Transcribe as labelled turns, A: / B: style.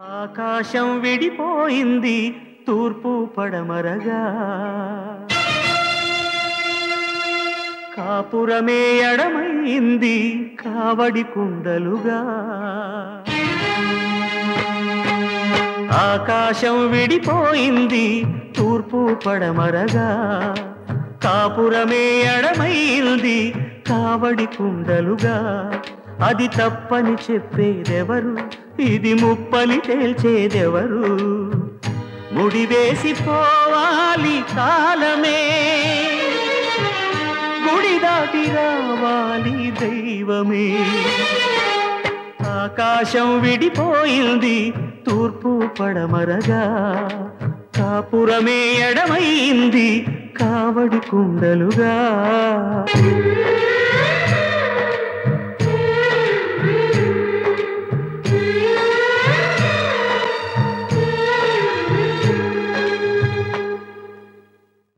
A: ఆకాశం విడిపోయింది తూర్పు పడమరగా, కాపురమే ఎడమైంది కావడి కుండలుగా. ఆకాశం విడిపోయింది తూర్పు పడమరగా, కాపురమే ఎడమైంది కావడి కుండలుగా. అది తప్పని చెప్పేదెవరు, ఇది ముప్పని తేల్చేదెవరు? ముడివేసిపోవాలి కాలమే, గుడి దాటి రావాలి దైవమే. ఆకాశం విడిపోయింది తూర్పు పడమరగా, కాపురమే ఎడమైంది కావడి కుండలుగా.